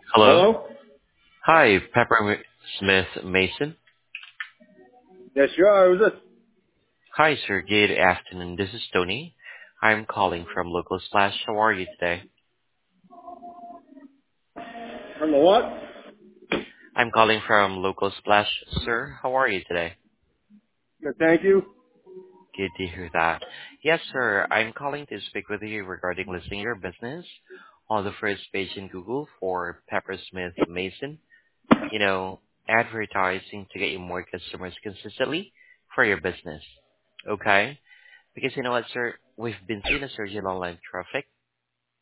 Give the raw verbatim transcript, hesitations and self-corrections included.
Hello. Hello? Hi, Pepper Smith Mason. Yes, you are. Who's this? Hi, sir. Good afternoon. This is Tony. I'm calling from Local Splash. How are you today? From the what? I'm calling from Local Splash, sir. How are you today? Good, thank you. Good to hear that. Yes, sir. I'm calling to speak with you regarding listing your business on the first page in Google for Pepper Smith Mason. You know, advertising to get you more customers consistently for your business. Okay? Because you know what, sir? We've been seeing a surge in online traffic